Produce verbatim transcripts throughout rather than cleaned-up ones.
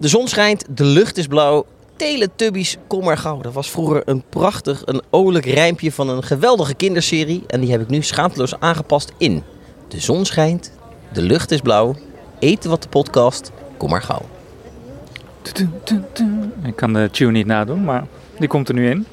De zon schijnt, de lucht is blauw. Teletubbies, kom maar gauw. Dat was vroeger een prachtig, een olijk rijmpje van een geweldige kinderserie. En die heb ik nu schaamteloos aangepast in. De zon schijnt, de lucht is blauw. Eten wat de podcast, kom maar gauw. Ik kan de tune niet nadoen, maar die komt er nu in.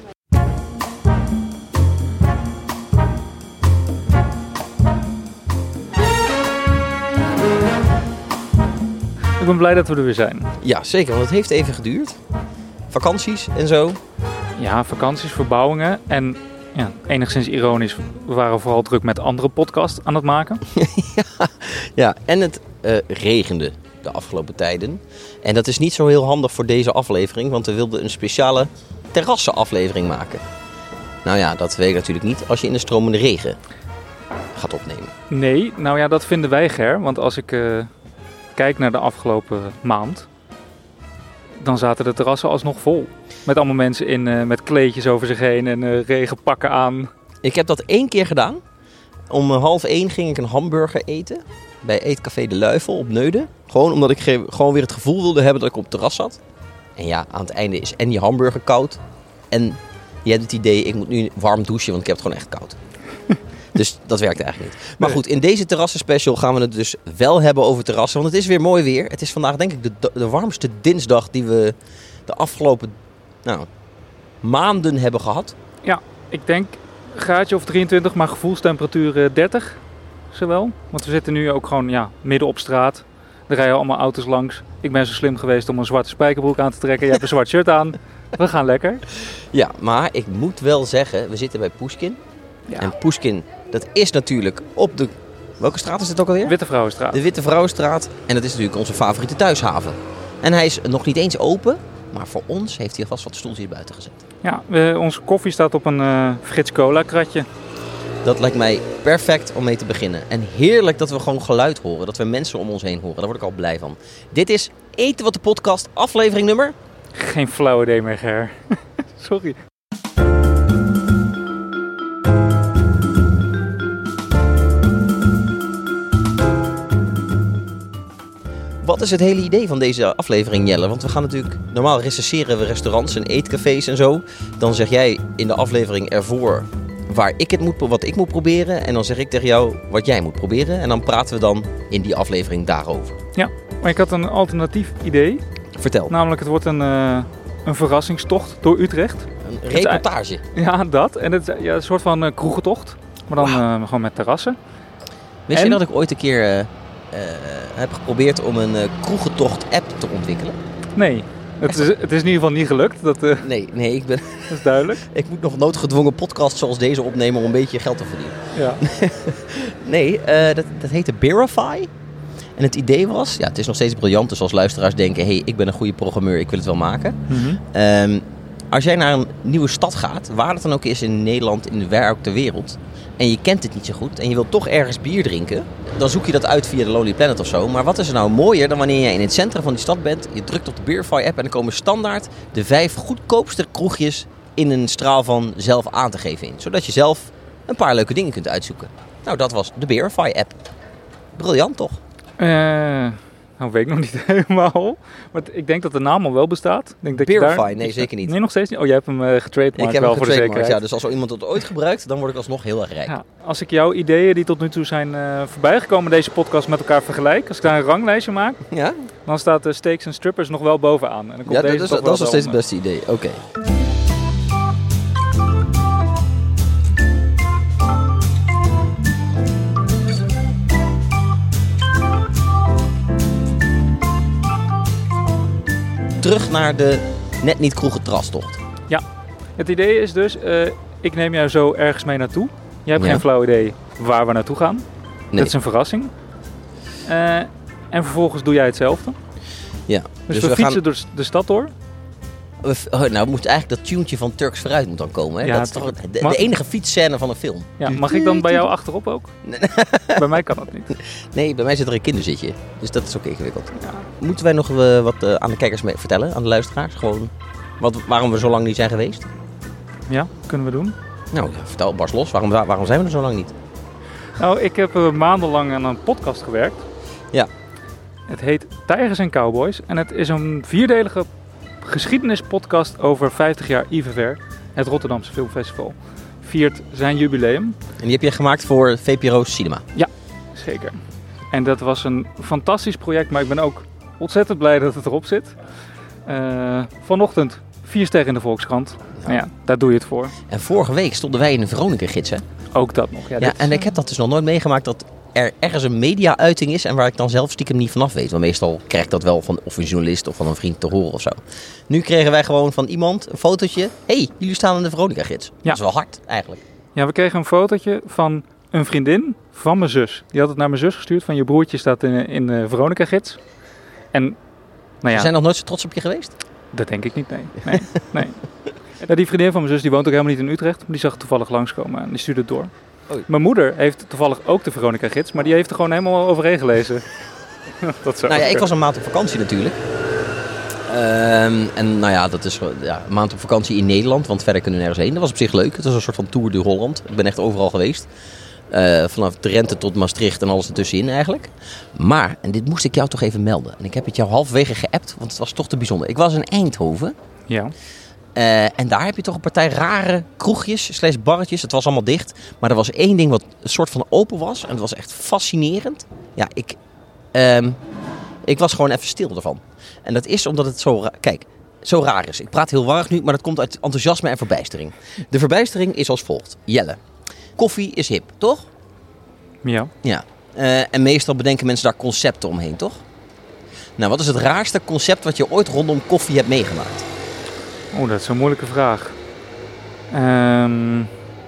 Ik ben blij dat we er weer zijn. Ja, zeker, want het heeft even geduurd. Vakanties en zo. Ja, vakanties, verbouwingen en ja, enigszins ironisch, we waren vooral druk met andere podcasts aan het maken. ja, ja, en het uh, regende de afgelopen tijden. En dat is niet zo heel handig voor deze aflevering, want we wilden een speciale terrassenaflevering maken. Nou ja, dat weet ik natuurlijk niet als je in de stromende regen gaat opnemen. Nee, nou ja, dat vinden wij, Ger, want als ik uh, kijk naar de afgelopen maand, dan zaten de terrassen alsnog vol. Met allemaal mensen in, uh, met kleedjes over zich heen en uh, regenpakken aan. Ik heb dat één keer gedaan. Om half één ging ik een hamburger eten. Bij Eetcafé De Luifel op Neuden. Gewoon omdat ik ge- gewoon weer het gevoel wilde hebben dat ik op het terras zat. En ja, aan het einde is en je hamburger koud. En je hebt het idee, ik moet nu warm douchen, want ik heb het gewoon echt koud. Dus dat werkt eigenlijk niet. Maar goed, in deze terrassenspecial gaan we het dus wel hebben over terrassen. Want het is weer mooi weer. Het is vandaag denk ik de, de warmste dinsdag die we de afgelopen nou, maanden hebben gehad. Ja, ik denk een graadje of drieëntwintig, maar gevoelstemperatuur dertig. Zowel. Want we zitten nu ook gewoon ja, midden op straat. Er rijden allemaal auto's langs. Ik ben zo slim geweest om een zwarte spijkerbroek aan te trekken. Je hebt een zwart shirt aan. We gaan lekker. Ja, maar ik moet wel zeggen, we zitten bij Pushkin. Ja. En Pushkin, dat is natuurlijk op de... Welke straat is dit ook alweer? Witte Vrouwenstraat. De Witte Vrouwenstraat. En dat is natuurlijk onze favoriete thuishaven. En hij is nog niet eens open, maar voor ons heeft hij alvast wat stoeltjes buiten gezet. Ja, we, onze koffie staat op een uh, Frits Cola kratje. Dat lijkt mij perfect om mee te beginnen. En heerlijk dat we gewoon geluid horen, dat we mensen om ons heen horen. Daar word ik al blij van. Dit is Eten wat de podcast, aflevering nummer... Geen flauw idee meer, Ger. Sorry. Wat is het hele idee van deze aflevering, Jelle? Want we gaan natuurlijk... Normaal recenseren we restaurants en eetcafés en zo. Dan zeg jij in de aflevering ervoor waar ik het moet, wat ik moet proberen. En dan zeg ik tegen jou wat jij moet proberen. En dan praten we dan in die aflevering daarover. Ja, maar ik had een alternatief idee. Vertel. Namelijk, het wordt een, uh, een verrassingstocht door Utrecht. Een reportage. Het, ja, dat. En het is ja, een soort van uh, kroegentocht. Maar dan wow. uh, gewoon met terrassen. Wist en... je dat ik ooit een keer... Uh, Uh, heb geprobeerd om een uh, kroegentocht-app te ontwikkelen? Nee, het is, het is in ieder geval niet gelukt. Dat, uh, nee, nee, ik ben... dat is duidelijk. Ik moet nog noodgedwongen podcasts zoals deze opnemen om een beetje geld te verdienen. Ja. nee, uh, dat, dat heette Bearify. En het idee was, ja, het is nog steeds briljant, dus als luisteraars denken, hé, hey, ik ben een goede programmeur, ik wil het wel maken. Mm-hmm. Um, als jij naar een nieuwe stad gaat, waar het dan ook is in Nederland, in waar ook ter wereld, en je kent het niet zo goed en je wilt toch ergens bier drinken, dan zoek je dat uit via de Lonely Planet of zo. Maar wat is er nou mooier dan wanneer jij in het centrum van die stad bent, je drukt op de Bearify app en dan komen standaard de vijf goedkoopste kroegjes in een straal van zelf aan te geven in. Zodat je zelf een paar leuke dingen kunt uitzoeken. Nou, dat was de Bearify app. Briljant toch? Uh, nou, weet ik nog niet helemaal. Maar t- ik denk dat de naam al wel bestaat. Ik denk dat Bearify? Daar... Nee, zeker niet. Nee, nog steeds niet? Oh, jij hebt hem uh, getrademarkt. Ik heb wel hem voor de zekerheid. Ja, dus als er iemand het ooit gebruikt, dan word ik alsnog heel erg rijk. Ja, als ik jouw ideeën die tot nu toe zijn uh, voorbijgekomen in deze podcast met elkaar vergelijk, als ik daar een ranglijstje maak, ja? dan staat de steaks en strippers nog wel bovenaan. En dan komt ja, deze dat is, toch dat is nog steeds om, het beste idee. Oké. Okay. Terug naar de net niet kroege terrastocht. Ja, het idee is dus, uh, ik neem jou zo ergens mee naartoe. Jij hebt ja. geen flauw idee waar we naartoe gaan. Nee. Dat is een verrassing. Uh, en vervolgens doe jij hetzelfde. Ja. Dus, dus we, we fietsen gaan... door de stad door. We, oh, nou, moet eigenlijk dat tunetje van Turks Vooruit moet dan komen. Hè? Ja, dat is toch de, mag... de enige fietsscène van een film. Ja, mag ik dan bij jou achterop ook? Nee. Bij mij kan dat niet. Nee, bij mij zit er een kinderzitje. Dus dat is ook ingewikkeld. Ja. Moeten wij nog uh, wat uh, aan de kijkers mee vertellen, aan de luisteraars? Gewoon wat, waarom we zo lang niet zijn geweest? Ja, kunnen we doen. Nou, vertel Bars los. Waarom, waarom zijn we er zo lang niet? Nou, ik heb uh, maandenlang aan een podcast gewerkt. Ja. Het heet Tijgers en Cowboys. En het is een vierdelige geschiedenispodcast over vijftig jaar I V V R. Het Rotterdamse Filmfestival viert zijn jubileum. En die heb je gemaakt voor V P R O Cinema. Ja, zeker. En dat was een fantastisch project, maar ik ben ook ontzettend blij dat het erop zit. Uh, vanochtend vier sterren in de Volkskrant. Ja. Nou ja, daar doe je het voor. En vorige week stonden wij in de Veronica-gids, hè? Ook dat nog. Ja, ja en ik heb dat dus nog nooit meegemaakt dat er ergens een media-uiting is en waar ik dan zelf stiekem niet vanaf weet. Want meestal krijg ik dat wel van of een journalist of van een vriend te horen of zo. Nu kregen wij gewoon van iemand een fotootje. Hé, hey, jullie staan in de Veronica-gids. Ja. Dat is wel hard, eigenlijk. Ja, we kregen een fotootje van een vriendin van mijn zus. Die had het naar mijn zus gestuurd van je broertje staat in, in de Veronica-gids. En, nou ja. Ze zijn nog nooit zo trots op je geweest? Dat denk ik niet, nee. nee, nee. Ja, die vriendin van mijn zus die woont ook helemaal niet in Utrecht. Maar die zag het toevallig langskomen en die stuurde het door. Oei. Mijn moeder heeft toevallig ook de Veronica-gids, maar die heeft er gewoon helemaal overheen gelezen. Dat zou nou ja, ik was een maand op vakantie natuurlijk. Um, en nou ja, dat is ja, een maand op vakantie in Nederland, want verder kunnen we nergens heen. Dat was op zich leuk. Het was een soort van Tour de Holland. Ik ben echt overal geweest. Uh, vanaf Drenthe tot Maastricht en alles ertussenin eigenlijk. Maar, en dit moest ik jou toch even melden. En ik heb het jou halverwege geappt, want het was toch te bijzonder. Ik was in Eindhoven. Ja. Uh, en daar heb je toch een partij rare kroegjes, slash barretjes. Het was allemaal dicht. Maar er was één ding wat een soort van open was. En het was echt fascinerend. Ja, ik, um, ik was gewoon even stil ervan. En dat is omdat het zo, ra- kijk, zo raar is. Ik praat heel warrig nu, maar dat komt uit enthousiasme en verbijstering. De verbijstering is als volgt. Jelle, koffie is hip, toch? Ja. Ja. Uh, en meestal bedenken mensen daar concepten omheen, toch? Nou, wat is het raarste concept wat je ooit rondom koffie hebt meegemaakt? Oeh, dat is een moeilijke vraag. Um,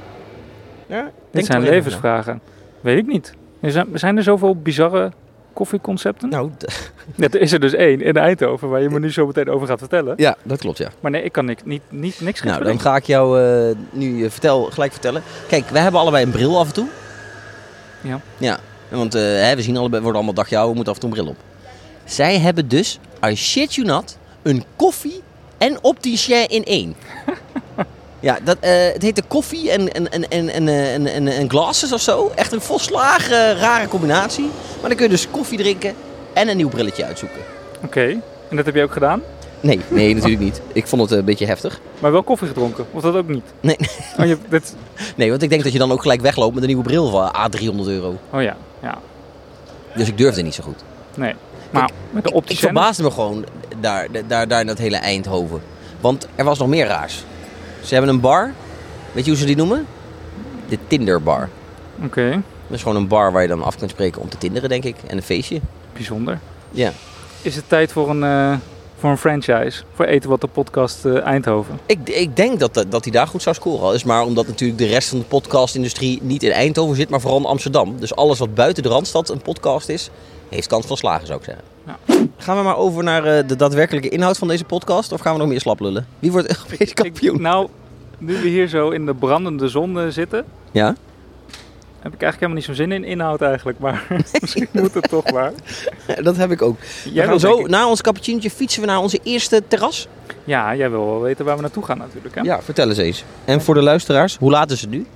ja, dit zijn levensvragen. Weet ik niet. Er zijn, zijn er zoveel bizarre koffieconcepten? Nou, d- Net is er dus één in Eindhoven waar je me nu zo meteen over gaat vertellen. Ja, dat klopt, ja. Maar nee, ik kan niet, niet, niet niks Nou, bedenken. dan ga ik jou uh, nu uh, vertel, gelijk vertellen. Kijk, wij hebben allebei een bril af en toe. Ja. Ja, want uh, hè, we zien allebei, we worden allemaal dagjouw, we moeten af en toe een bril op. Zij hebben dus, I shit you not, een koffie en opticien in één. Ja, dat, uh, het heet de koffie en, en, en, en, en, en, en, en glasses of zo. Echt een volslagen rare combinatie. Maar dan kun je dus koffie drinken en een nieuw brilletje uitzoeken. Oké, okay. En dat heb je ook gedaan? Nee, nee, natuurlijk niet. Ik vond het een beetje heftig. Maar wel koffie gedronken? Of dat ook niet? Nee. Oh, je, dit... Nee, want ik denk dat je dan ook gelijk wegloopt met een nieuwe bril van A driehonderd euro. Oh ja, ja. Dus ik durfde niet zo goed. Nee. Maar Kijk, met de opticien... Ik verbaasde me gewoon daar, daar, daar in dat hele Eindhoven. Want er was nog meer raars. Ze hebben een bar. Weet je hoe ze die noemen? De Tinderbar. Oké. Okay. Dat is gewoon een bar waar je dan af kunt spreken om te tinderen, denk ik. En een feestje. Bijzonder. Ja. Is het tijd voor een, uh, voor een franchise? Voor Eten Wat de podcast uh, Eindhoven? Ik, ik denk dat, dat hij daar goed zou scoren. Al is maar omdat natuurlijk de rest van de podcastindustrie niet in Eindhoven zit, maar vooral in Amsterdam. Dus alles wat buiten de Randstad een podcast is, heeft kans van slagen, zou ik zeggen. Ja. Gaan we maar over naar uh, de daadwerkelijke inhoud van deze podcast? Of gaan we nog meer slap lullen? Wie wordt Europees kampioen? Ik, nou, nu we hier zo in de brandende zon uh, zitten... Ja? Heb ik eigenlijk helemaal niet zo'n zin in inhoud eigenlijk, maar misschien moet het toch maar. Dat heb ik ook. Jij we gaan zo, na ons cappuccinootje fietsen we naar onze eerste terras. Ja, jij wil wel weten waar we naartoe gaan natuurlijk. Hè? Ja, vertel eens eens. En voor de luisteraars, hoe laat is het nu?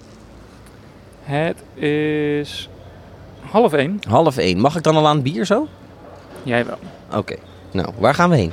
Het is half één. Half één. Mag ik dan al aan het bier zo? Jij wel. Oké. Okay. Nou, waar gaan we heen?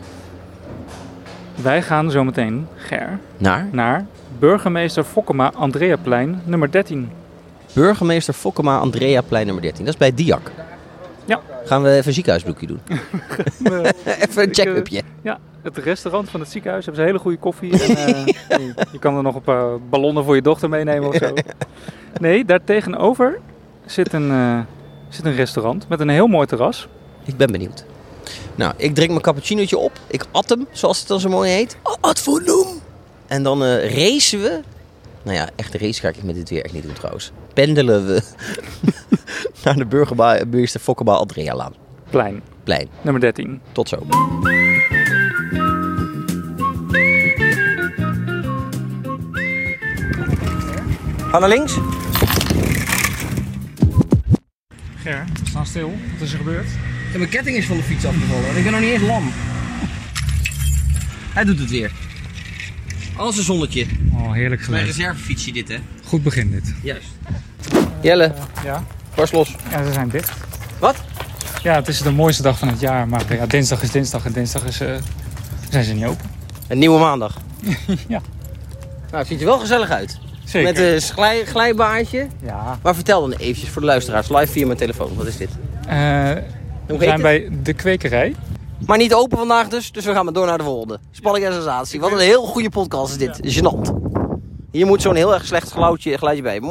Wij gaan zometeen, Ger, naar? naar Burgemeester Fokkema Andreaplein nummer dertien. Burgemeester Fokkema Andreaplein nummer dertien. Dat is bij Diak. Ja. Gaan we even een ziekenhuisbroekje doen? Even een check-upje. Uh, ja, het restaurant van het ziekenhuis hebben ze hele goede koffie. En, uh, je, je kan er nog een paar ballonnen voor je dochter meenemen of zo. Nee, daar tegenover zit een, uh, zit een restaurant met een heel mooi terras. Ik ben benieuwd. Nou, ik drink mijn cappuccinootje op. Ik at hem, zoals het dan zo mooi heet. Ad volum. En dan uh, racen we. Nou ja, echt race ga ik met dit weer echt niet doen trouwens. Pendelen we naar de Burgemeester Fokkema Andrealaan. Plein. Plein. Nummer dertien. Tot zo. Ga naar links. Ger, we staan stil. Wat is er gebeurd? Ja, mijn ketting is van de fiets afgevallen en ik ben nog niet eens lam. Hij doet het weer. Als een zonnetje. Oh, heerlijk geluid. Mijn reservefietsje dit, hè? Goed begin dit. Juist. Jelle, uh, ja? barst los. Ja, ze zijn dicht. Wat? Ja, het is de mooiste dag van het jaar. Maar ja, dinsdag is dinsdag en dinsdag is, uh, zijn ze niet open. Een nieuwe maandag. Ja. Nou, het ziet er wel gezellig uit. Zeker. Met een glij, glijbaantje. Ja. Maar vertel dan eventjes voor de luisteraars, live via mijn telefoon. Wat is dit? Uh, we zijn het? bij de kwekerij. Maar niet open vandaag dus, dus we gaan maar door naar de volgende. Spanning en sensatie. Wat een heel goede podcast is dit. Gênant. Hier moet zo'n heel erg slecht geluidje, geluidje bij.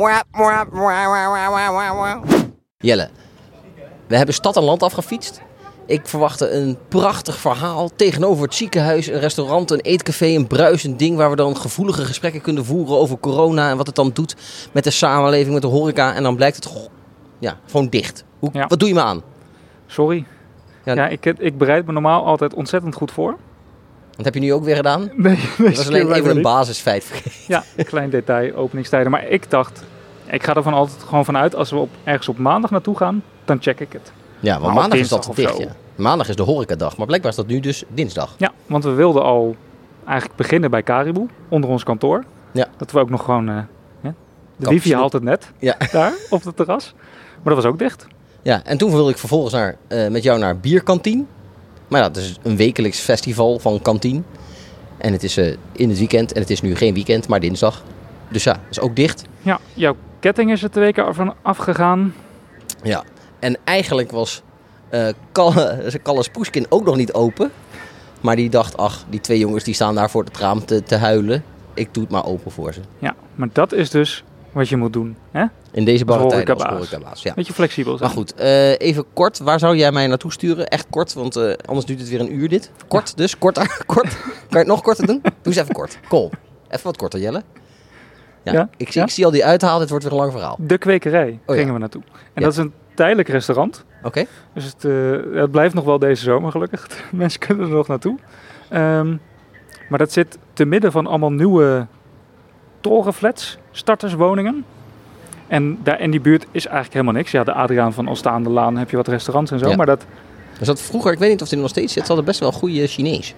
Jelle, we hebben stad en land afgefietst. Ik verwachtte een prachtig verhaal. Tegenover het ziekenhuis, een restaurant, een eetcafé, een bruisend ding waar we dan gevoelige gesprekken kunnen voeren over corona en wat het dan doet met de samenleving, met de horeca. En dan blijkt het goh, ja, gewoon dicht. Hoe, ja. Wat doe je me aan? Sorry. Ja, ja ik, ik bereid me normaal altijd ontzettend goed voor. Dat heb je nu ook weer gedaan? Nee, dat was alleen even een basisfeit vergeten. Ja, een klein detail, openingstijden. Maar ik dacht, ik ga er van altijd gewoon vanuit, als we op, ergens op maandag naartoe gaan, dan check ik het. Ja, want maandag is dat dicht. Ja. Maandag is de horecadag, maar blijkbaar is dat nu dus dinsdag. Ja, want we wilden al eigenlijk beginnen bij Caribou, onder ons kantoor. Ja. Dat we ook nog gewoon, uh, ja, de wifi haalt het net, ja. Daar op het terras. Maar dat was ook dicht. Ja, en toen wilde ik vervolgens naar, uh, met jou naar Bierkantien. Maar ja, dat is een wekelijks festival van Kantien. En het is uh, in het weekend. En het is nu geen weekend, maar dinsdag. Dus ja, dat is ook dicht. Ja, jouw ketting is er twee keer van afgegaan. Ja, en eigenlijk was uh, Kalle, Kalle Spoeskin ook nog niet open. Maar die dacht, ach, die twee jongens die staan daar voor het raam te, te huilen. Ik doe het maar open voor ze. Ja, maar dat is dus wat je moet doen, hè? In deze barre tijden als horecabaas. Ja. Beetje flexibel zijn. Maar goed, uh, even kort. Waar zou jij mij naartoe sturen? Echt kort, want uh, anders duurt het weer een uur dit. Kort ja. dus, kort. kort. Kan je het nog korter doen? Doe eens even kort. Kom, even wat korter, Jelle. Ja, ja? Ik, ja? ik zie al die uithaal, dit wordt weer een lang verhaal. De kwekerij oh, gingen ja. we naartoe. En ja. dat is een tijdelijk restaurant. Oké. Okay. Dus het, uh, het blijft nog wel deze zomer gelukkig. Mensen kunnen er nog naartoe. Um, maar dat zit te midden van allemaal nieuwe torenflats, starterswoningen. En daar in die buurt is eigenlijk helemaal niks. Ja, de Adriaan van Ostaande Laan heb je wat restaurants en zo. Ja. Maar dat... Er zat vroeger, ik weet niet of het er nog steeds zit, zat er best wel goede Chinees.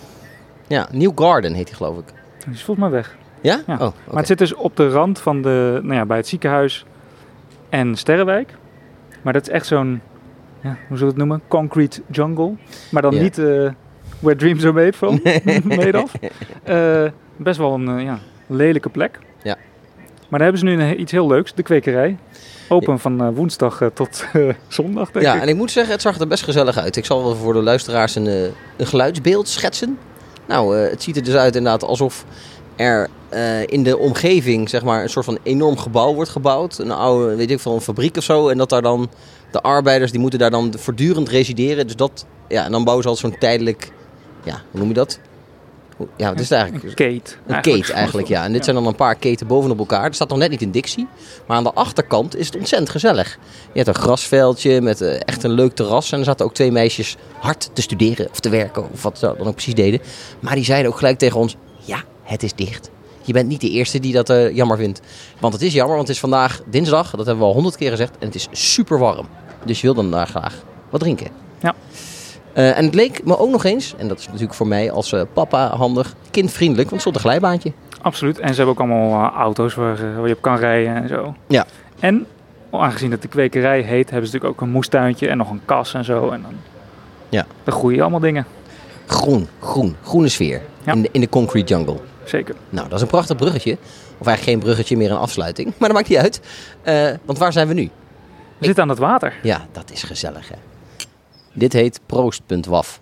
Ja, New Garden heet die geloof ik. Die is volgens mij weg. Ja? ja. Oh, okay. Maar het zit dus op de rand van de, nou ja, bij het ziekenhuis en Sterrenwijk. Maar dat is echt zo'n, ja, hoe zullen we het noemen? Concrete jungle. Maar dan ja. niet uh, where dreams are made from. made of. Uh, best wel een uh, ja, lelijke plek. Ja. Maar daar hebben ze nu een, iets heel leuks, de kwekerij. Open ja. van uh, woensdag uh, tot uh, zondag, denk ja, ik. Ja, en ik moet zeggen, het zag er best gezellig uit. Ik zal wel voor de luisteraars een, uh, een geluidsbeeld schetsen. Nou, uh, het ziet er dus uit inderdaad alsof er uh, in de omgeving, zeg maar, een soort van enorm gebouw wordt gebouwd. Een oude, weet ik veel, een fabriek of zo. En dat daar dan de arbeiders, die moeten daar dan voortdurend resideren. Dus dat, ja, en dan bouwen ze altijd zo'n tijdelijk, ja, hoe noem je dat? Ja, wat is het eigenlijk? Een kate. Een eigenlijk kate eigenlijk, ja. En dit ja. zijn dan een paar keten bovenop elkaar. Er staat nog net niet in Dixie. Maar aan de achterkant is het ontzettend gezellig. Je hebt een grasveldje met uh, echt een leuk terras. En er zaten ook twee meisjes hard te studeren of te werken. Of wat ze dan ook precies deden. Maar die zeiden ook gelijk tegen ons, ja, het is dicht. Je bent niet de eerste die dat uh, jammer vindt. Want het is jammer, want het is vandaag dinsdag. Dat hebben we al honderd keer gezegd. En het is super warm. Dus je wil dan daar graag wat drinken. Ja. Uh, en het leek me ook nog eens, en dat is natuurlijk voor mij als uh, papa handig, kindvriendelijk, want het stond een glijbaantje. Absoluut. En ze hebben ook allemaal uh, auto's waar, uh, waar je op kan rijden en zo. Ja. En aangezien het de kwekerij heet, hebben ze natuurlijk ook een moestuintje en nog een kas en zo. En dan, ja. dan groeien allemaal dingen. Groen, groen, groene sfeer ja. in, de, in de concrete jungle. Zeker. Nou, dat is een prachtig bruggetje. Of eigenlijk geen bruggetje, meer een afsluiting. Maar dat maakt niet uit. Uh, want waar zijn we nu? We Ik... zitten aan het water. Ja, dat is gezellig hè. Dit heet Proost.waf.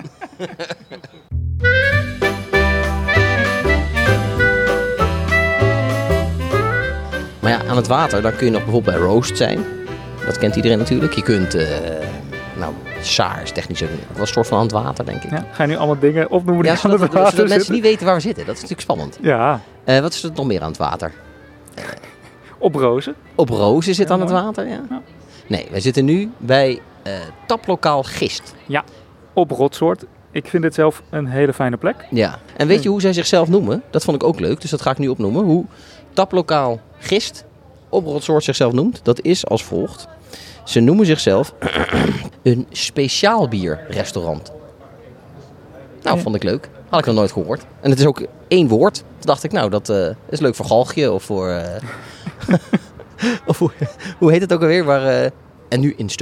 Maar ja, aan het water, dan kun je nog bijvoorbeeld bij Roast zijn. Dat kent iedereen natuurlijk. Je kunt, uh, nou, Saars, technisch ook. Dat was een soort van aan het water, denk ik. Ja, ga je nu allemaal dingen opnoemen die ja, aan het water zitten? Zodat mensen niet weten waar we zitten. Dat is natuurlijk spannend. Ja. Uh, wat is er nog meer aan het water? Uh, op Rozen. Op Rozen zit ja, aan het water, ja. ja. Nee, wij zitten nu bij uh, taplokaal Gist. Ja, op Rotsoort. Ik vind het zelf een hele fijne plek. Ja, en weet je hoe zij zichzelf noemen? Dat vond ik ook leuk, dus dat ga ik nu opnoemen. Hoe taplokaal Gist op Rotsoort zichzelf noemt, dat is als volgt. Ze noemen zichzelf een speciaal bierrestaurant. Nou, ja. Vond ik leuk. Had ik nog nooit gehoord. En het is ook één woord. Toen dacht ik, nou, dat uh, is leuk voor Galgje of voor... Uh, of hoe, hoe heet het ook alweer? Waar, uh, en nu in stukken.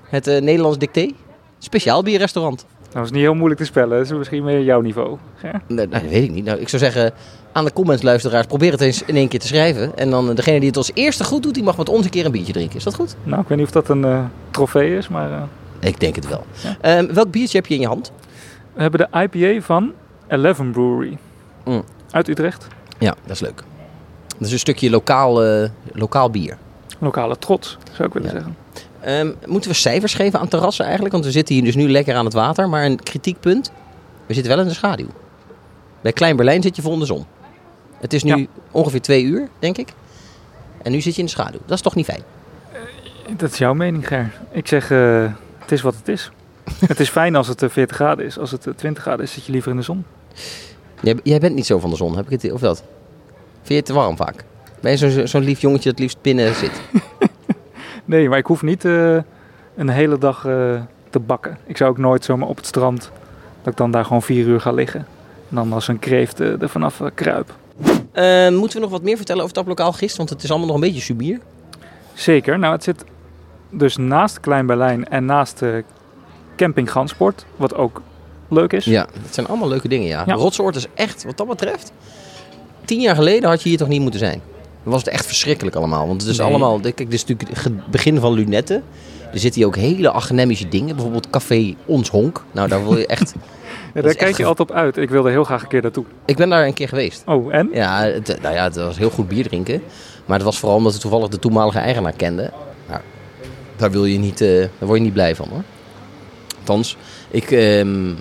Het uh, Nederlands Dicté. Speciaal bierrestaurant. Dat is niet heel moeilijk te spellen. Dat is misschien meer jouw niveau. Ja? Nee, dat weet ik niet. Nou, ik zou zeggen, aan de commentsluisteraars, probeer het eens in één keer te schrijven. En dan degene die het als eerste goed doet, die mag met ons een keer een biertje drinken. Is dat goed? Nou, ik weet niet of dat een uh, trofee is, maar... Uh... Ik denk het wel. Ja. Um, welk biertje heb je in je hand? We hebben de I P A van Eleven Brewery. Mm. Uit Utrecht. Ja, dat is leuk. Dat is een stukje lokaal, uh, lokaal bier. Lokale trots, zou ik willen ja. zeggen. Um, moeten we cijfers geven aan terrassen eigenlijk? Want we zitten hier dus nu lekker aan het water. Maar een kritiekpunt, we zitten wel in de schaduw. Bij Klein Berlijn zit je vol in de zon. Het is nu ja. ongeveer twee uur, denk ik. En nu zit je in de schaduw. Dat is toch niet fijn? Uh, dat is jouw mening, Ger. Ik zeg, uh, het is wat het is. Het is fijn als het uh, veertig graden is. Als het uh, twintig graden is, zit je liever in de zon. Jij, jij bent niet zo van de zon, heb ik het, of dat? Vind je het te warm vaak? Ben je zo'n zo lief jongetje dat liefst binnen zit? Nee, maar ik hoef niet uh, een hele dag uh, te bakken. Ik zou ook nooit zomaar op het strand, dat ik dan daar gewoon vier uur ga liggen. En dan als een kreeft uh, er vanaf uh, kruip. Uh, moeten we nog wat meer vertellen over Taplokaal Gist? Want het is allemaal nog een beetje subier. Zeker. Nou, het zit dus naast Klein Berlijn en naast uh, Camping Gansport, wat ook leuk is. Ja, dat zijn allemaal leuke dingen, ja. ja. Rotsoort is echt, wat dat betreft... Tien jaar geleden had je hier toch niet moeten zijn? Dan was het echt verschrikkelijk allemaal. Want het is nee. allemaal... Kijk, dit is natuurlijk het begin van Lunetten. Er zitten hier ook hele academische dingen. Bijvoorbeeld Café Ons Honk. Nou, daar wil je echt... ja, daar kijk je ge... altijd op uit. Ik wilde heel graag een keer naartoe. Ik ben daar een keer geweest. Oh, en? Ja, het, nou ja, het was heel goed bier drinken. Maar het was vooral omdat we toevallig de toenmalige eigenaar kenden. Nou, daar, wil je niet, uh, daar word je niet blij van, hoor. Althans, ik, um,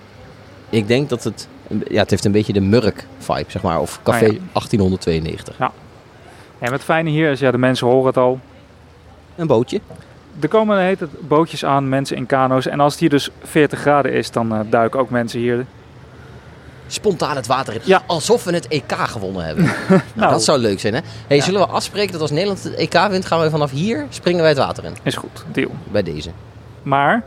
ik denk dat het... Ja, het heeft een beetje de Murk-vibe, zeg maar. Of Café ah, ja. achttien tweeënnegentig. Ja. En het fijne hier is, ja, de mensen horen het al. Een bootje. Er komen, heet het, bootjes aan, mensen in kano's. En als het hier dus veertig graden is, dan uh, duiken ook mensen hier. Spontaan het water in. Ja. Alsof we het E K gewonnen hebben. nou, nou, dat zou leuk zijn, hè? Hey, ja. Zullen we afspreken dat als Nederland het E K wint, gaan we vanaf hier springen wij het water in? Is goed, deal. Bij deze. Maar...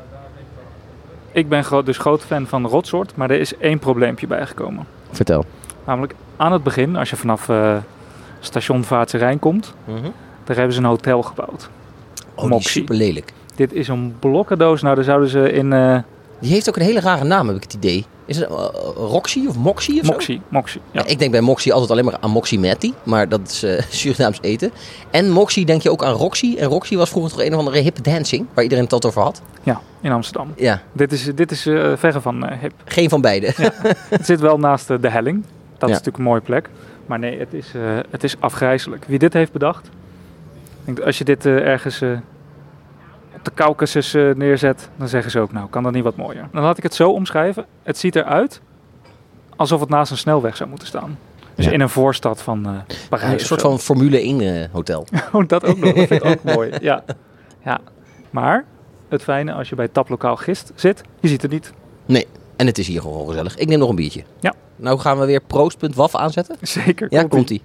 Ik ben gro- dus groot fan van Rotsoort, maar er is één probleempje bijgekomen. Vertel. Namelijk aan het begin, als je vanaf uh, station Vaartse Rijn komt, mm-hmm. daar hebben ze een hotel gebouwd. Oh, die is super lelijk. Dit is een blokkendoos. Nou, daar zouden ze in... Uh... Die heeft ook een hele rare naam, heb ik het idee. Is het uh, Roxy of Moxie of Moxie, zo? Moxie, ja. Ja, ik denk bij Moxie altijd alleen maar aan Moxie Matti, maar dat is uh, Surinaams eten. En Moxie denk je ook aan Roxy. En Roxy was vroeger toch een of andere hip dancing, waar iedereen het altijd over had. Ja, in Amsterdam. Ja. Dit is, dit is uh, verre van uh, hip. Geen van beide. Ja. Het zit wel naast uh, de helling. Dat ja. is natuurlijk een mooie plek. Maar nee, het is, uh, het is afgrijzelijk. Wie dit heeft bedacht, ik denk, als je dit uh, ergens... Uh, de Caucasus uh, neerzet, dan zeggen ze ook, nou, kan dat niet wat mooier. Dan laat ik het zo omschrijven. Het ziet eruit alsof het naast een snelweg zou moeten staan. Dus ja. in een voorstad van uh, Parijs. Een soort van Formule één uh, hotel. Oh, dat ook nog. Dat vind ik ook mooi. Ja. ja. Maar het fijne als je bij Taplokaal Gist zit, je ziet het niet. Nee, en het is hier gewoon gezellig. Ik neem nog een biertje. Ja. Nou gaan we weer Proost.waf aanzetten. Zeker. Ja, komt-ie.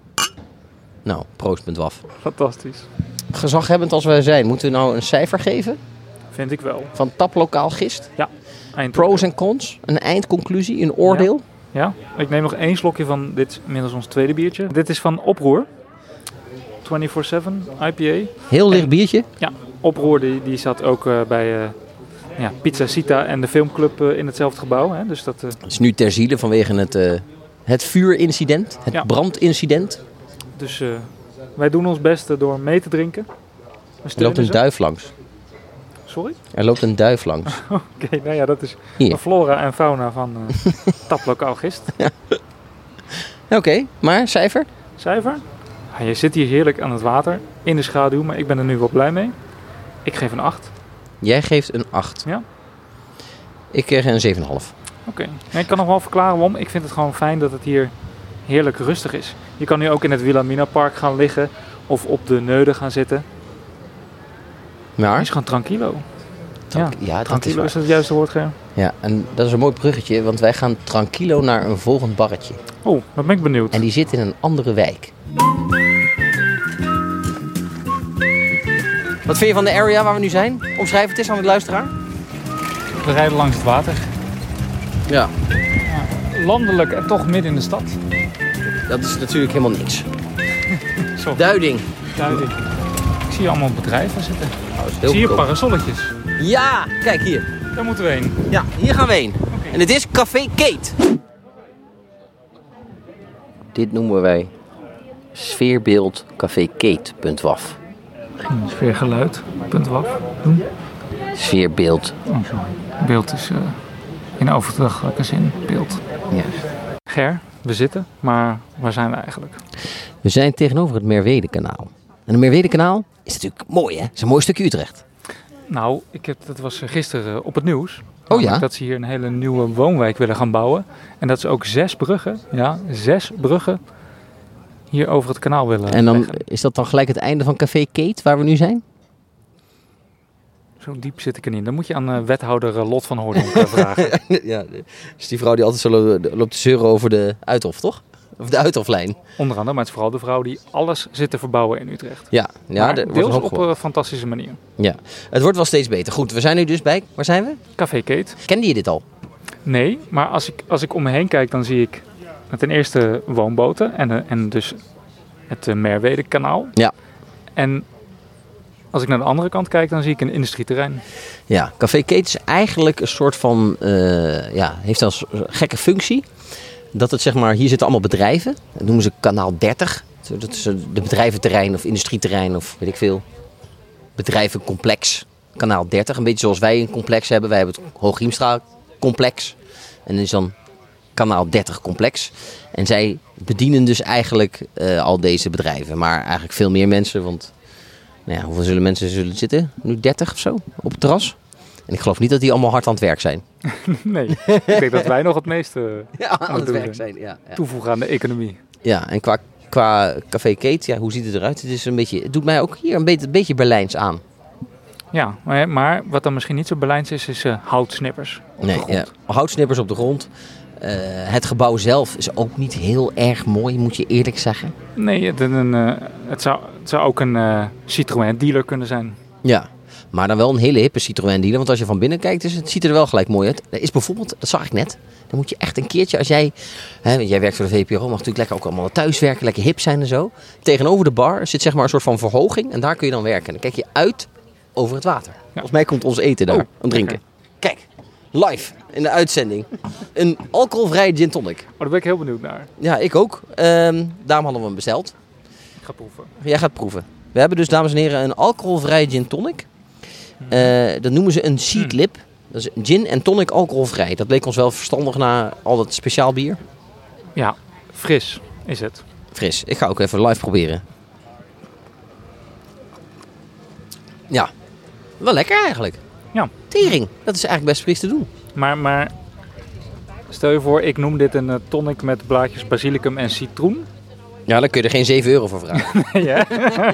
Nou, Proost.waf. Fantastisch. Gezaghebbend als wij zijn, moeten we nou een cijfer geven? Vind ik wel. Van Taplokaal Gist? Ja. Pros en cons, een eindconclusie, een oordeel? Ja. ja, ik neem nog één slokje van dit, inmiddels ons tweede biertje. Dit is van Oproer. vierentwintig zeven I P A. Heel licht biertje? Ja, Oproer die, die zat ook uh, bij uh, ja, Pizza Cita en de filmclub uh, in hetzelfde gebouw. Hè? Dus dat uh... is nu ter ziele vanwege het, uh, het vuurincident, het ja. brandincident. Dus uh, wij doen ons best door mee te drinken. Er loopt een duif langs. Sorry? Er loopt een duif langs. Oké, okay, nou ja, dat is de flora en fauna van uh, Taplokaal Gist. Ja. Oké, okay, maar cijfer? Cijfer? Ja, je zit hier heerlijk aan het water, in de schaduw, maar ik ben er nu wel blij mee. Ik geef een acht. Jij geeft een acht? Ja. Ik kreeg een zeven komma vijf. Oké, okay. Ik kan nog wel verklaren waarom. Ik vind het gewoon fijn dat het hier heerlijk rustig is. Je kan nu ook in het Wilhelmina Park gaan liggen of op de Neude gaan zitten. Maar? Het is gewoon tranquilo. Trank- ja, ja, tranquilo dat is, is dat het juiste woord, Ger? Ja, en dat is een mooi bruggetje, want wij gaan tranquilo naar een volgend barretje. Oh, dat ben ik benieuwd. En die zit in een andere wijk. Wat vind je van de area waar we nu zijn? Omschrijf het eens aan de luisteraar. We rijden langs het water. Ja. ja. Landelijk en toch midden in de stad. Dat is natuurlijk helemaal niks. Duiding. Duiding. Ik zie allemaal bedrijven zitten. Oh, ik zie hier parasolletjes. Ja, kijk hier. Daar moeten we heen. Ja, hier gaan we heen. Okay. En het is Café Kate. Dit noemen wij sfeerbeeld Café Kate punt w a f. Misschien sfeergeluid punt w a f doen. Sfeerbeeld. Oh, sorry. Beeld is uh, in overdrachtelijke zin beeld. Juist. Ger, we zitten, maar waar zijn we eigenlijk? We zijn tegenover het Merwede-kanaal. En het Merwede-kanaal is natuurlijk mooi, hè? Het is een mooi stukje Utrecht. Nou, ik heb, dat was gisteren op het nieuws. Oh ja? Dat ze hier een hele nieuwe woonwijk willen gaan bouwen. En dat ze ook zes bruggen, ja, zes bruggen hier over het kanaal willen En dan leggen. is dat dan gelijk het einde van Café Kate, waar we nu zijn? Zo diep zit ik erin. Dan moet je aan uh, wethouder uh, Lot van Hoordonk uh, vragen. Ja, dus die vrouw die altijd zo loopt te zeuren over de Uithof, toch? Of de Uithoflijn. Onder andere, maar het is vooral de vrouw die alles zit te verbouwen in Utrecht. Ja, ja Maar er wordt deels een hoop op gewonnen. een fantastische manier. Ja, het wordt wel steeds beter. Goed, we zijn nu dus bij... Waar zijn we? Café Kate. Kende je dit al? Nee, maar als ik, als ik om me heen kijk, dan zie ik ten eerste woonboten en, uh, en dus het uh, Merwede-kanaal. Ja. En als ik naar de andere kant kijk, dan zie ik een industrieterrein. Ja, Café Kate is eigenlijk een soort van... Uh, ja, heeft als gekke functie. Dat het zeg maar... Hier zitten allemaal bedrijven. Dat noemen ze kanaal dertig. Dat is de bedrijventerrein of industrieterrein of weet ik veel. Bedrijvencomplex. Kanaal dertig. Een beetje zoals wij een complex hebben. Wij hebben het Hoogriemstra complex. En dat is dan kanaal dertig complex. En zij bedienen dus eigenlijk uh, al deze bedrijven. Maar eigenlijk veel meer mensen. Want nou ja, hoeveel zullen mensen zullen zitten? Nu dertig of zo? Op het terras? En ik geloof niet dat die allemaal hard aan het werk zijn. Nee, ik denk dat wij nog het meeste ja, aan, aan het werk zijn. Ja, ja. toevoegen aan de economie. Ja, en qua, qua Café Kate, ja, hoe ziet het eruit? Het, is een beetje, het doet mij ook hier een beetje, een beetje Berlijns aan. Ja, maar, maar wat dan misschien niet zo Berlijns is, is uh, houtsnippers op nee, de grond. Ja, houtsnippers op de grond. Uh, het gebouw zelf is ook niet heel erg mooi, moet je eerlijk zeggen. Nee, het, een, uh, het, zou, het zou ook een uh, Citroën dealer kunnen zijn. Ja, maar dan wel een hele hippe Citroën dealer. Want als je van binnen kijkt, dus het ziet er wel gelijk mooi uit. Er is bijvoorbeeld, dat zag ik net, dan moet je echt een keertje als jij... Hè, jij werkt voor de V P R O, mag natuurlijk lekker ook allemaal thuiswerken, lekker hip zijn en zo. Tegenover de bar zit zeg maar een soort van verhoging en daar kun je dan werken. En dan kijk je uit over het water. Ja. Volgens mij komt ons eten daar, oh, om drinken. Okay. Kijk, live in de uitzending. Een alcoholvrije gin tonic. Oh, daar ben ik heel benieuwd naar. Ja, ik ook. Um, daarom hadden we hem besteld. Ik ga proeven. Jij gaat proeven. We hebben dus, dames en heren, een alcoholvrije gin tonic. Uh, dat noemen ze een seedlip. Dat is gin en tonic alcoholvrij. Dat leek ons wel verstandig na al dat speciaal bier. Ja, fris is het. Fris. Ik ga ook even live proberen. Ja, wel lekker eigenlijk. Ja. Tering, dat is eigenlijk best fris te doen. Maar, maar stel je voor, ik noem dit een uh, tonic met blaadjes basilicum en citroen. Ja, dan kun je er geen zeven euro voor vragen. ja.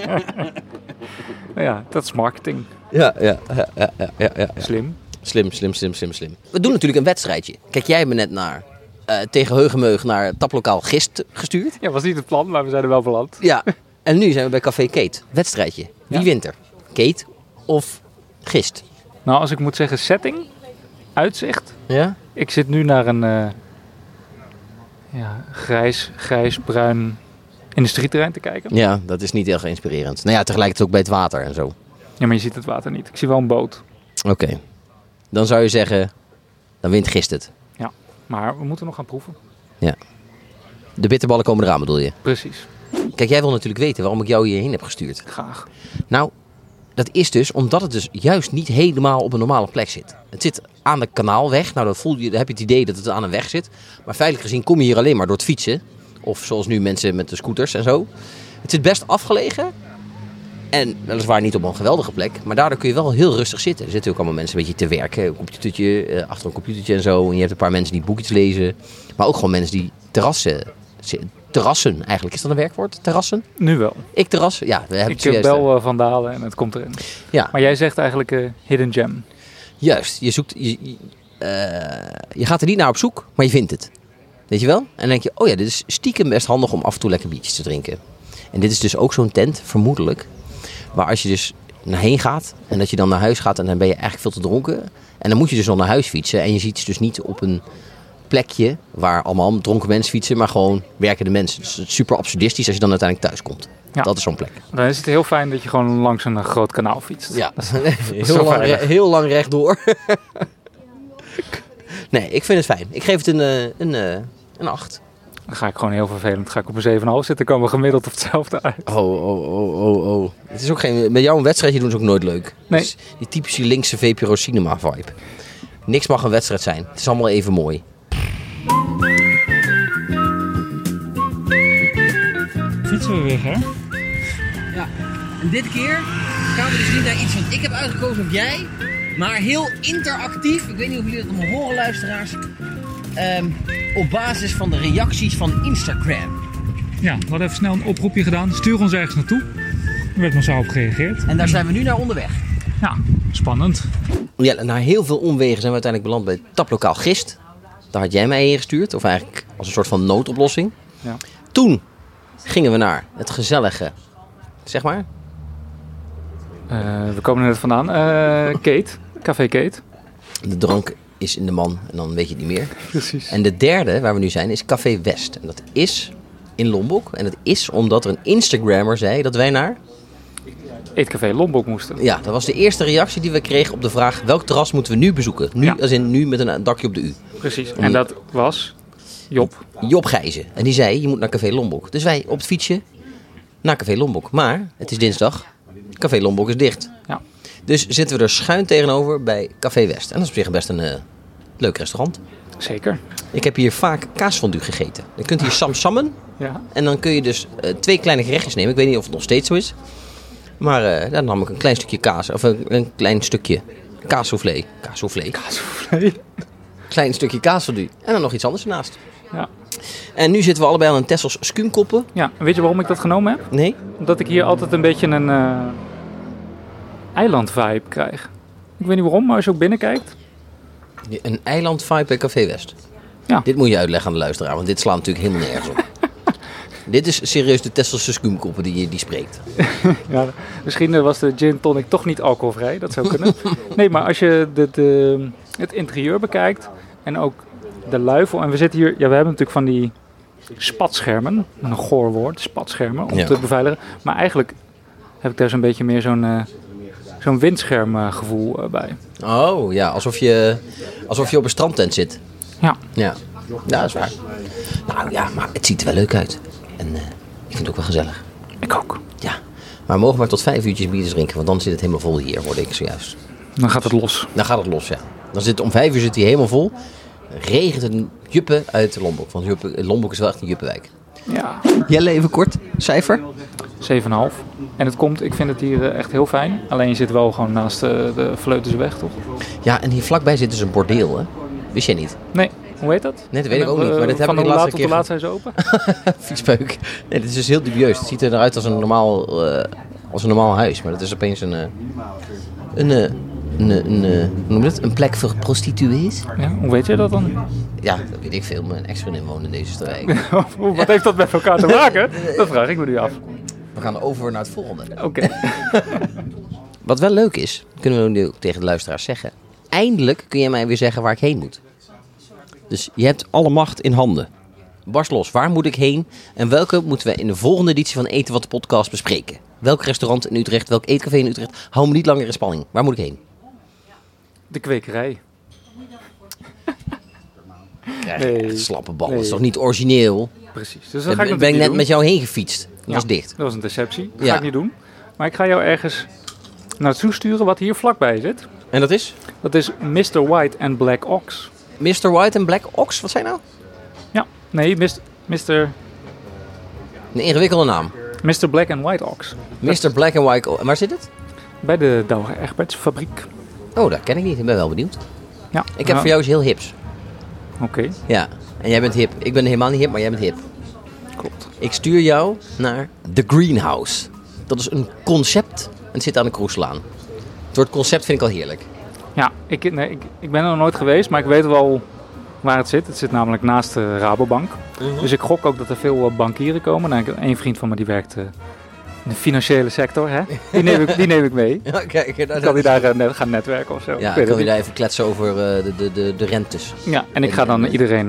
ja, dat is marketing. Ja, ja, ja, ja, ja, ja, ja. Slim. Slim, slim, slim, slim, slim. We doen natuurlijk een wedstrijdje. Kijk, jij hebt me net naar, uh, tegen Heugenmeug naar taplokaal Gist gestuurd. Ja, was niet het plan, maar we zijn er wel beland. Ja, en nu zijn we bij Café Kate. Wedstrijdje. Wie Ja. wint er? Kate of Gist? Nou, als ik moet zeggen setting, uitzicht. Ja? Ik zit nu naar een uh, ja, grijs, grijs-bruin industrieterrein te kijken. Ja, dat is niet heel inspirerend. Nou ja, tegelijkertijd ook bij het water en zo. Ja, maar je ziet het water niet. Ik zie wel een boot. Oké. Okay. Dan zou je zeggen, dan wint Gist het. Ja, maar we moeten nog gaan proeven. Ja. De bitterballen komen eraan, bedoel je? Precies. Kijk, jij wil natuurlijk weten waarom ik jou hierheen heb gestuurd. Graag. Nou, dat is dus omdat het dus juist niet helemaal op een normale plek zit. Het zit aan de kanaalweg. Nou, dan, voel je, dan heb je het idee dat het aan een weg zit. Maar feitelijk gezien kom je hier alleen maar door het fietsen. Of zoals nu mensen met de scooters en zo. Het zit best afgelegen. En weliswaar niet op een geweldige plek. Maar daardoor kun je wel heel rustig zitten. Er zitten ook allemaal mensen een beetje te werken. Een computertje, eh, achter een computertje en zo. En je hebt een paar mensen die boekjes lezen. Maar ook gewoon mensen die terrassen... Terrassen eigenlijk. Is dat een werkwoord? Terrassen? Nu wel. Ik terras? Ja, we hebben ik het heb wel uh, Van Dalen en het komt erin. Ja. Maar jij zegt eigenlijk uh, hidden gem. Juist. Je zoekt... Je, je, uh, je gaat er niet naar op zoek, maar je vindt het. Weet je wel? En dan denk je, oh ja, dit is stiekem best handig om af en toe lekker biertjes te drinken. En dit is dus ook zo'n tent, vermoedelijk. Waar als je dus naar heen gaat en dat je dan naar huis gaat en dan ben je eigenlijk veel te dronken. En dan moet je dus nog naar huis fietsen. En je ziet dus niet op een plekje waar allemaal dronken mensen fietsen, maar gewoon werkende mensen. Dus het is super absurdistisch als je dan uiteindelijk thuis komt. Ja. Dat is zo'n plek. Dan is het heel fijn dat je gewoon langs een groot kanaal fietst. Ja, Dat is heel, zo lang, veilig. re- heel lang rechtdoor. Nee, ik vind het fijn. Ik geef het een, eh, een, eh, een acht. Dan ga ik gewoon heel vervelend. Ga ik op een zeven komma vijf zitten, komen we gemiddeld op hetzelfde uit. Oh, oh, oh, oh, oh. Het is ook geen, met jou een wedstrijdje doen is ook nooit leuk. Nee. Het is die typische linkse V P R O Cinema vibe. Niks mag een wedstrijd zijn. Het is allemaal even mooi. Fietsen we weer, hè? Ja, en dit keer gaan we dus niet naar iets wat ik heb uitgekozen of jij, maar heel interactief. Ik weet niet of jullie dat allemaal horen, luisteraars. Ehm, op basis van de reacties van Instagram. Ja, we hadden even snel een oproepje gedaan. Stuur ons ergens naartoe. Er werd massaal op gereageerd. En daar zijn we nu naar onderweg. Ja, spannend. Ja, na heel veel omwegen zijn we uiteindelijk beland bij het taplokaal Gist. Daar had jij mij heen gestuurd. Of eigenlijk als een soort van noodoplossing. Ja. Toen gingen we naar het gezellige, zeg maar. Uh, we komen er net vandaan. Uh, Kate, Café Kate. De drank is in de man en dan weet je het niet meer. Precies. En de derde, waar we nu zijn, is Café West. En dat is in Lombok. En dat is omdat er een Instagrammer zei dat wij naar... Eetcafé Lombok moesten. Ja, dat was de eerste reactie die we kregen op de vraag... welk terras moeten we nu bezoeken? Nu, Ja. als in nu met een dakje op de U. Precies. En dat was Job. Job Gijzen. En die zei, je moet naar Café Lombok. Dus wij op het fietsje naar Café Lombok. Maar het is dinsdag. Café Lombok is dicht. Ja. Dus zitten we er schuin tegenover bij Café West. En dat is op zich best een uh, leuk restaurant. Zeker. Ik heb hier vaak kaasfondue gegeten. Dan kunt hier samsammen. Ja. En dan kun je dus uh, twee kleine gerechtjes nemen. Ik weet niet of het nog steeds zo is. Maar uh, dan nam ik een klein stukje kaas. Of een, een klein stukje kaassoufflé. Kaassoufflé. Kaassoufflé. Klein stukje kaasfondue. En dan nog iets anders ernaast. Ja. En nu zitten we allebei aan een Tessels skuumkoppen. Ja, en weet je waarom ik dat genomen heb? Nee? Omdat ik hier altijd een beetje een uh, eiland-vibe krijg. Ik weet niet waarom, maar als je ook binnenkijkt. Een eiland-vibe bij Café West. Ja. Dit moet je uitleggen aan de luisteraar, want dit slaat natuurlijk helemaal nergens op. Dit is serieus de Tesselse skuumkoppen die je die spreekt. Ja, misschien was de gin tonic toch niet alcoholvrij, dat zou kunnen. Nee, maar als je de, de, het interieur bekijkt en ook de luifel. En we zitten hier, ja, we hebben natuurlijk van die spatschermen, een goor woord, spatschermen, om Ja. te beveiligen. Maar eigenlijk heb ik daar zo'n beetje meer zo'n, uh, zo'n windschermgevoel uh, bij. Oh ja, alsof je, alsof je op een strandtent zit. Ja. Ja, ja dat is waar. Nou ja, maar het ziet er wel leuk uit. En uh, ik vind het ook wel gezellig. Ik ook. Ja, maar we mogen maar tot vijf uurtjes bier drinken, want dan zit het helemaal vol hier, hoorde ik zojuist. Dan gaat het los. Dan gaat het los, ja. Dan zit, om vijf uur zit hij helemaal vol. Regent het een juppen uit Lombok, want juppen, Lombok is wel echt een juppenwijk. Ja. Jelle, even kort, cijfer? zeven komma vijf. En het komt, ik vind het hier uh, echt heel fijn. Alleen je zit wel gewoon naast uh, de Vleutensweg, toch? Ja, en hier vlakbij zit dus een bordeel, hè? Wist jij niet? Nee, hoe heet dat? Nee, dat weet ik En, ook niet, uh, maar dit heb van ik de hoe laatste laat tot keer hoe laat zijn ze open? Fietspeuk. Nee, dit is dus heel dubieus. Het ziet eruit als een normaal, uh, als een normaal huis, maar dat is opeens een, uh, een, uh, een, een, een, uh, hoe noem je dat? Een plek voor prostituees. Ja, hoe weet je dat dan? Ja, dat weet ik veel. Mijn ex-vriendin woont in deze straat. Wat heeft dat met elkaar te maken? Dat vraag ik me nu af. We gaan over naar het volgende. Oké. Okay. Wat wel leuk is, kunnen we nu ook tegen de luisteraars zeggen. Eindelijk kun je mij weer zeggen waar ik heen moet. Dus je hebt alle macht in handen. Barst los, waar moet ik heen? En welke moeten we in de volgende editie van Eten Wat de Podcast bespreken? Welk restaurant in Utrecht, welk eetcafé in Utrecht? Hou me niet langer in spanning. Waar moet ik heen? De kwekerij. Krijg Nee. echt slappe bal. Nee. Dat is toch niet origineel? Precies. Dus Dan dat ga ik ben, natuurlijk ben ik niet net doen. met jou heen gefietst. Dat Ja, was dicht. Dat was een deceptie. Dat Ja. ga ik niet doen. Maar ik ga jou ergens naartoe sturen wat hier vlakbij zit. En dat is? Dat is mister White and Black Ox. mister White en Black Ox, wat zijn nou? Ja. Nee, mister Een ingewikkelde naam. mister Black and White Ox. mister Black and White. Waar zit het? Bij de Douwe Egberts fabriek. Oh, dat ken ik niet. Ik ben wel benieuwd. Ja. Ik heb nou, voor jou iets heel hips. Oké, Ja. En jij bent hip. Ik ben helemaal niet hip, maar jij bent hip. klopt. Ik stuur jou naar The Greenhouse. Dat is een concept en het zit aan de Kroeslaan. Het woord concept vind ik al heerlijk. Ja, ik, nee, ik, ik ben er nog nooit geweest, maar ik weet wel waar het zit. Het zit namelijk naast de Rabobank. Mhm. Dus ik gok ook dat er veel uh, bankieren komen. Nou, een vriend van me die werkt uh, in de financiële sector. Hè? Die, neem ik, die neem ik mee. Ja, kijk, daar, Dan kan hij daar uh, net gaan netwerken of zo. ja, Ik weet kan het je niet. daar even kletsen over uh, de, de, de, de rentes. Ja, en ik ga dan iedereen uh,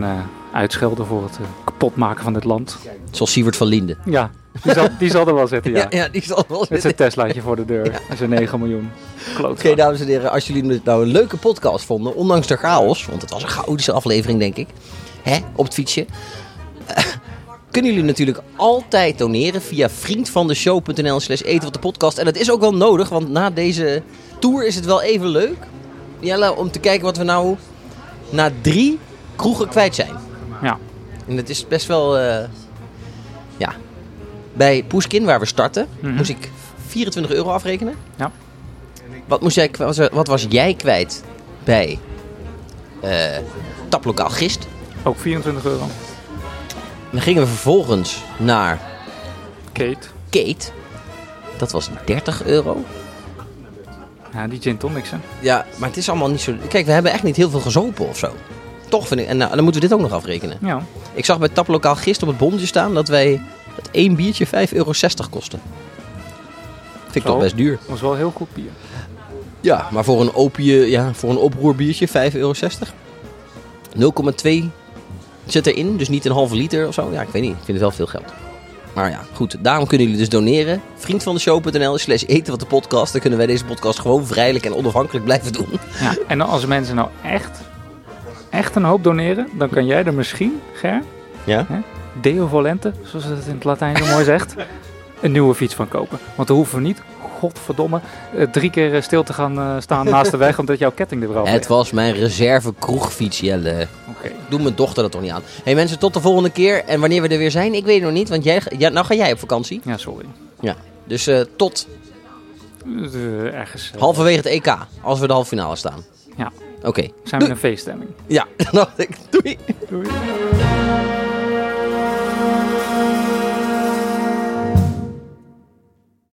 uitschelden voor het uh, kapotmaken van dit land. Zoals Sievert van Linden. Ja, die zal, die zal er wel zitten, ja. Ja, ja die zal er wel Met zitten. zijn Teslaatje voor de deur. Ja. En zijn negen miljoen. Oké, Klootzak. dames en heren, als jullie het nou een leuke podcast vonden, ondanks de chaos, want het was een chaotische aflevering, denk ik, hè, op het fietsje, uh, kunnen jullie natuurlijk altijd doneren via vriendvandeshow.nl slash eten wat de podcast. En dat is ook wel nodig, want na deze tour is het wel even leuk, Jelle, om te kijken wat we nou na drie kroegen kwijt zijn. Ja. En het is best wel, uh, ja, bij Poeskin, waar we starten, Mm-hmm. moest ik vierentwintig euro afrekenen. Ja. Wat, moest jij, wat was jij kwijt bij uh, Taplokaal Gist? Ook vierentwintig euro. Dan gingen we vervolgens naar Kate. Kate. Dat was dertig euro. Ja, die gin tonics, hè. Ja, maar het is allemaal niet zo... Kijk, we hebben echt niet heel veel gezopen of zo. Toch vind ik... En nou, dan moeten we dit ook nog afrekenen. Ja. Ik zag bij Taplokaal Gist op het bonnetje staan dat wij... dat één biertje vijf euro zestig kostte. Vind ik Zo. toch best duur. Dat was wel heel goed bier. Ja, maar voor een opie, ja, voor een oproerbiertje vijf euro zestig. nul komma twee zit erin, dus niet een halve liter of zo. Ja, ik weet niet. Ik vind het wel veel geld. Maar ja, goed. Daarom kunnen jullie dus doneren. Vriendvandeshow.nl slash eten wat de podcast. Dan kunnen wij deze podcast gewoon vrijelijk en onafhankelijk blijven doen. Ja, en als mensen nou echt, echt een hoop doneren, dan kan jij er misschien, Ger, Ja? hè, Deo volente, zoals het in het Latijn zo mooi zegt, een nieuwe fiets van kopen. Want dan hoeven we niet, godverdomme, eh, drie keer eh, stil te gaan eh, staan naast de weg omdat jouw ketting er wel Het was mijn reserve kroegfiets, Jelle. Oké. Doe mijn dochter dat toch niet aan. Hé hey mensen, tot de volgende keer. En wanneer we er weer zijn, ik weet het nog niet. Want jij, ja, nou ga jij op vakantie. Ja, sorry. Ja. Dus uh, tot Uh, ergens. Uh, halverwege het E K. Als we de halve finale staan. Ja. Oké. Okay. Zijn we in een feeststemming. Ja, dan dacht ik. Doei. Doei.